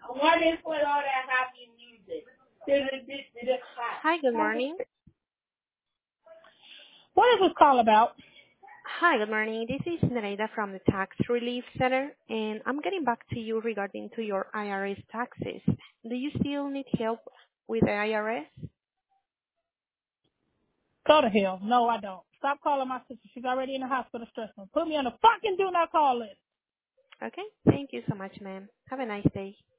What is with all that happy music? Hi, good morning. What is this call about? Hi, good morning. This is Nereida from the Tax Relief Center, and I'm getting back to you regarding to your IRS taxes. Do you still need help with the IRS? Go to hell. No, I don't. Stop calling my sister. She's already in the hospital stressing. Put me on the fucking do not call list. Okay, thank you so much, ma'am. Have a nice day.